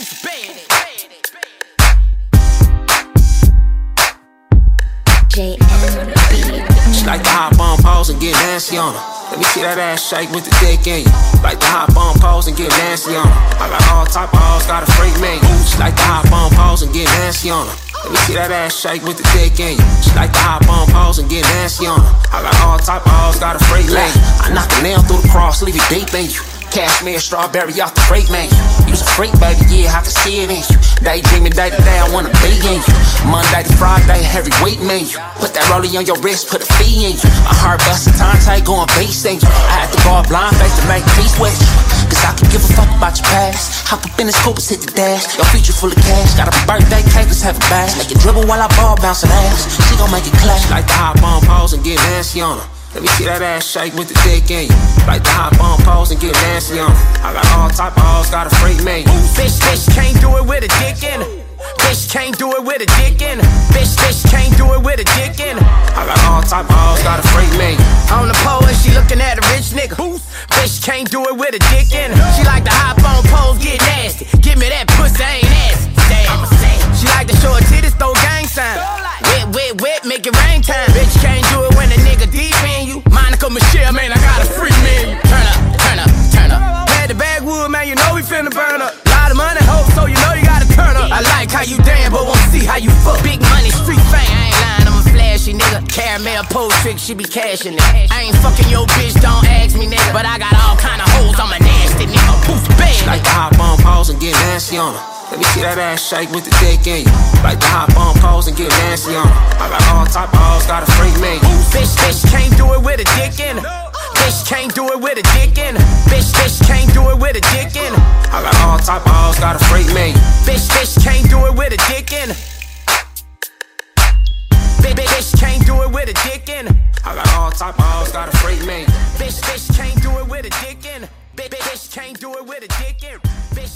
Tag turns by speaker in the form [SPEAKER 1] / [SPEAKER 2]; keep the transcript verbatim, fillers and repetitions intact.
[SPEAKER 1] Who's bad?
[SPEAKER 2] J M B.
[SPEAKER 3] She like to hop on pause and get nasty on her. Let me see that ass shake with the dick in you. Like to hop on pause and get nasty on her. I got all type of hoes, got a freak menu. She like to hop on pause and get nasty on her. Let me see that ass shake with the dick in you. She like to hop on pause and get nasty on her. I got all type of hoes, got a freak menu. I knock a nail through the cross, leave it deep in you. Cashmere strawberry off the freight menu. You's a freak, baby, yeah, I can see it in you. Daydreaming day to day, I wanna be in you. Monday to Friday, heavyweight menu. Put that rollie on your wrist, put a fee in you. A heart bustin' Tante going beast in you. I had to go a blind face to make peace with you. Cause I can give a fuck about your past. Hop up in this Cooper, hit the dash. Your future full of cash. Got a birthday cake, let's have a bash. Make it dribble while I ball bouncing ass. She gon' make it clash. Like to hop on pause and get nasty on her. Let me see that ass shake with the dick in you. Like to hop on pause and get nasty on her. I got all type of hoes, got a freak menu.
[SPEAKER 1] Bitch, bitch can't do it with a dick in her. Bitch can't do it with a dick in her. Bitch, bitch can't do it with a dick in her.
[SPEAKER 3] I got all type of hoes, got a freak menu.
[SPEAKER 1] On the pole and she looking at a rich nigga. Bitch can't do it with a dick in her. She like to hop on pose, get nasty. Give me that pussy, ain't nasty. Damn. She like to show her titties, throw gang sign. Wet, wet, wet, make it rain time. Bitch can't do it when a nigga deep in you. Monica Michelle, man, I got a free menu. Turn up, turn up, turn up. Had the bagwood, man, you know we finna burn up. Lot of money, hope, so you know you gotta turn up. I like how you damn, but won't see how you fuck. Big money, street fame, I ain't lying, I'm a flashy nigga. Caramel pose trick, she be cashing it. I ain't fucking your bitch, don't ask me, nigga. But I got all kind of hoes, I'm a nasty nigga. Who's bad?
[SPEAKER 3] She like to hop on pause and get nasty on her. Let me see that ass shake with the dick in you. Like to hop on pause and get nasty on her. I got all type of hoes, got a freak menu.
[SPEAKER 1] Bitch, bitch can't do it with a dick in her. Bitch can't do it with a dick in her. Bitch, bitch can't do it with a dick in her.
[SPEAKER 3] I got all type of hoes, got a freak menu.
[SPEAKER 1] Bitch, bitch can't do it with a dick in her. Bitch, bitch can't do it with a dick in her.
[SPEAKER 3] I got all type of hoes, got a freak menu.
[SPEAKER 1] Bitch, bitch can't do it with a dick in her. Bitch, bitch can't do it with a dick in her. Bitch.